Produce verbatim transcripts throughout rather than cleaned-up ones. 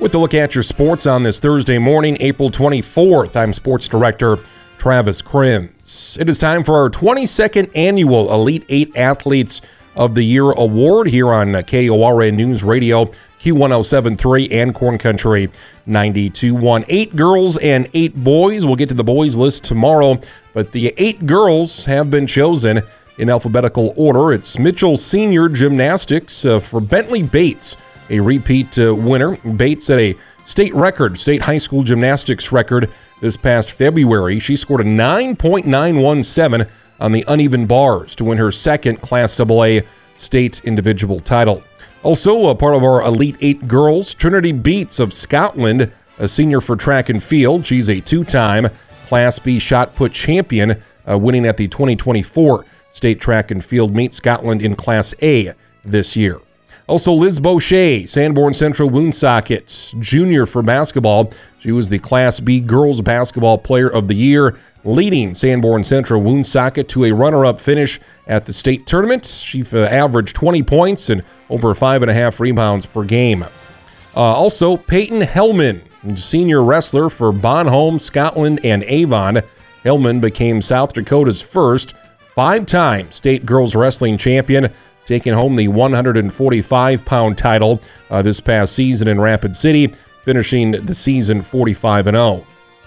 With a look at your sports on this Thursday morning, April twenty-fourth, I'm Sports Director Travis Krenz. It is time for our twenty-second annual Elite Eight Athletes of the Year Award here on K O R N News Radio, Q one oh seven point three and Corn Country ninety-two point one. Eight girls and eight boys. We'll get to the boys list tomorrow, but the eight girls have been chosen in alphabetical order. It's Mitchell Senior Gymnastics uh, for Bentley Bates, a repeat uh, winner. Bates set a state record, state high school gymnastics record this past February. She scored a nine point nine one seven on the uneven bars to win her second Class double A state individual title. Also, a part of our Elite Eight girls, Trinity Beats of Scotland, a senior for track and field. She's a two-time Class B shot put champion, uh, winning at the twenty twenty-four State Track and Field Meet. Scotland in Class A this year. Also, Liz Boucher, Sanborn Central Woonsocket, junior for basketball. She was the Class B Girls Basketball Player of the Year, leading Sanborn Central Woonsocket to a runner-up finish at the state tournament. She uh, averaged twenty points and over five and a half rebounds per game. Uh, also, Peyton Hellman, senior wrestler for Bonholm, Scotland, and Avon. Hellman became South Dakota's first five-time state girls wrestling champion, taking home the one hundred forty-five pound title uh, this past season in Rapid City, finishing the season forty-five and oh.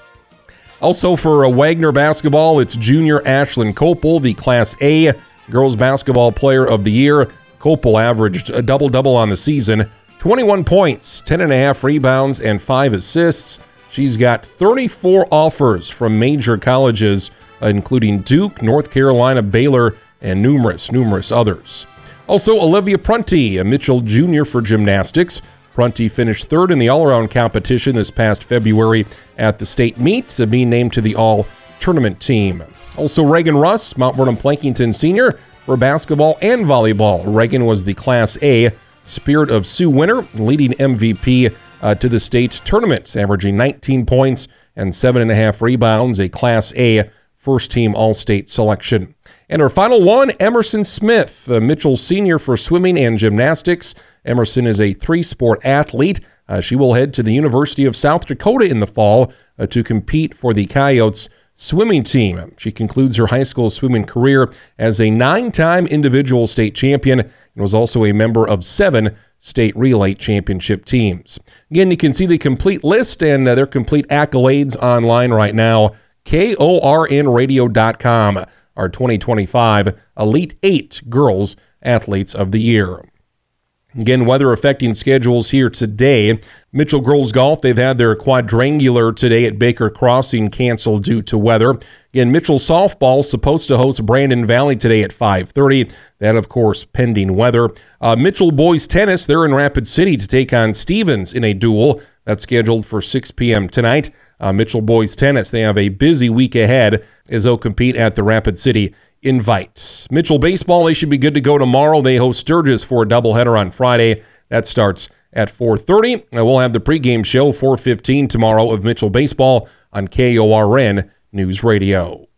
Also for uh, Wagner basketball, it's junior Ashlyn Copel, the Class A Girls Basketball Player of the Year. Copel averaged a double-double on the season, twenty-one points, ten and a half rebounds, and five assists. She's got thirty-four offers from major colleges, uh, including Duke, North Carolina, Baylor, and numerous, numerous others. Also, Olivia Prunty, a Mitchell Junior for gymnastics. Prunty finished third in the all-around competition this past February at the state meet, being named to the all-tournament team. Also, Reagan Russ, Mount Vernon Plankington Senior for basketball and volleyball. Reagan was the Class A Spirit of Sioux winner, leading M V P uh, to the state tournament, averaging nineteen points and seven and a half rebounds, a Class A first-team all-state selection. And our final one, Emerson Smith, a Mitchell Senior for swimming and gymnastics. Emerson is a three-sport athlete. Uh, she will head to the University of South Dakota in the fall uh, to compete for the Coyotes swimming team. She concludes her high school swimming career as a nine-time individual state champion and was also a member of seven state relay championship teams. Again, you can see the complete list and uh, their complete accolades online right now, K O R N radio dot com. Our twenty twenty-five Elite Eight Girls Athletes of the Year. Again, weather affecting schedules here today. Mitchell Girls Golf, they've had their quadrangular today at Baker Crossing canceled due to weather. Again, Mitchell Softball supposed to host Brandon Valley today at five thirty. That, of course, pending weather. Uh, Mitchell Boys Tennis, they're in Rapid City to take on Stevens in a duel. That's scheduled for six p.m. tonight. Uh, Mitchell Boys Tennis, they have a busy week ahead as they'll compete at the Rapid City Invite. Mitchell Baseball, they should be good to go tomorrow. They host Sturgis for a doubleheader on Friday. That starts at four thirty. And we'll have the pregame show four fifteen tomorrow of Mitchell Baseball on K O R N News Radio.